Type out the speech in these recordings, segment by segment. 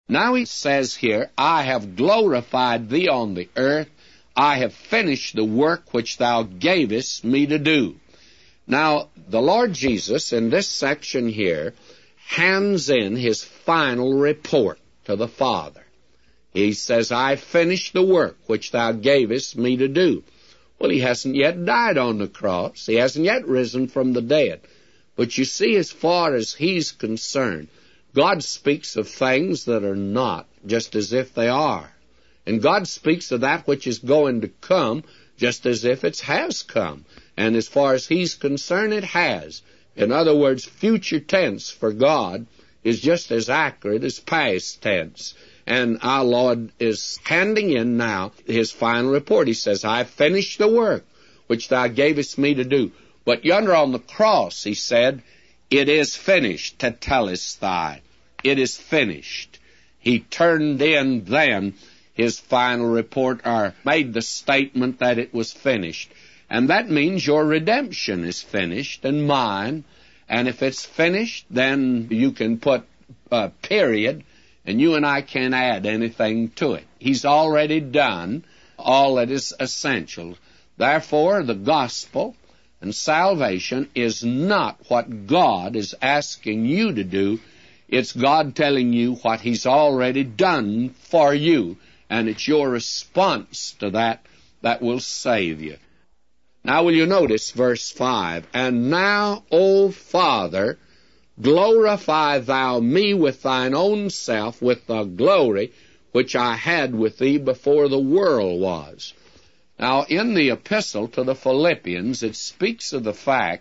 Now he says here, I have glorified thee on the earth. I have finished the work which thou gavest me to do. Now, the Lord Jesus, in this section here, hands in his final report to the Father. He says, I finished the work which thou gavest me to do. Well, he hasn't yet died on the cross. He hasn't yet risen from the dead. But you see, as far as he's concerned, God speaks of things that are not, just as if they are. And God speaks of that which is going to come, just as if it has come. And as far as he's concerned, it has. In other words, future tense for God is just as accurate as past tense. And our Lord is handing in now his final report. He says, I finished the work which thou gavest me to do. But yonder on the cross, he said, it is finished, tetelestai. It is finished. He turned in then his final report, or made the statement that it was finished. And that means your redemption is finished, and mine. And if it's finished, then you can put a period, and you and I can't add anything to it. He's already done all that is essential. Therefore, the gospel and salvation is not what God is asking you to do. It's God telling you what he's already done for you, and it's your response to that that will save you. Now will you notice verse 5, And now, O Father, glorify thou me with thine own self, with the glory which I had with thee before the world was. Now, in the epistle to the Philippians, it speaks of the fact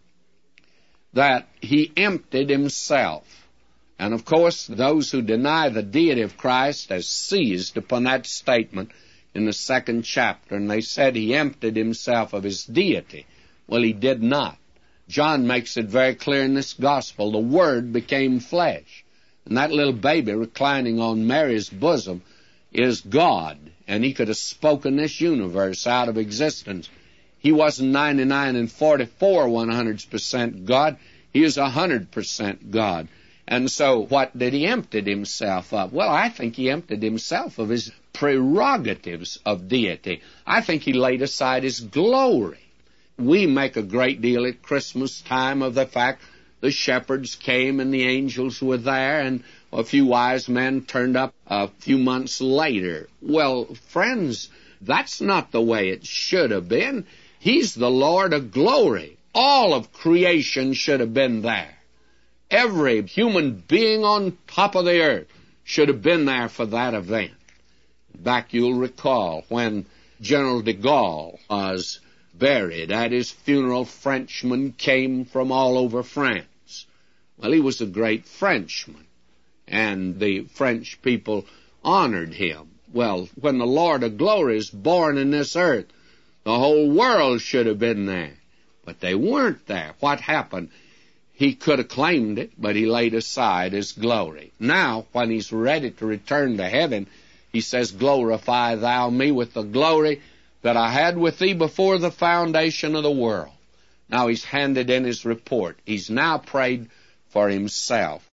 that he emptied himself. And, of course, those who deny the deity of Christ have seized upon that statement in the 2nd chapter, and they said he emptied himself of his deity. Well, he did not. John makes it very clear in this gospel, the Word became flesh. And that little baby reclining on Mary's bosom is God, and he could have spoken this universe out of existence. He wasn't 99 and 44 100% God. He is 100% God. And so what did he empty himself of? Well, I think he emptied himself of his prerogatives of deity. I think he laid aside his glory. We make a great deal at Christmas time of the fact the shepherds came and the angels were there, and a few wise men turned up a few months later. Well, friends, that's not the way it should have been. He's the Lord of glory. All of creation should have been there. Every human being on top of the earth should have been there for that event. Back, you'll recall, when General de Gaulle was buried, at his funeral, Frenchmen came from all over France. Well, he was a great Frenchman, and the French people honored him. Well, when the Lord of glory is born in this earth, the whole world should have been there. But they weren't there. What happened? He could have claimed it, but he laid aside his glory. Now, when he's ready to return to heaven, he says, Glorify thou me with the glory that I had with thee before the foundation of the world. Now he's handed in his report. He's now prayed for himself.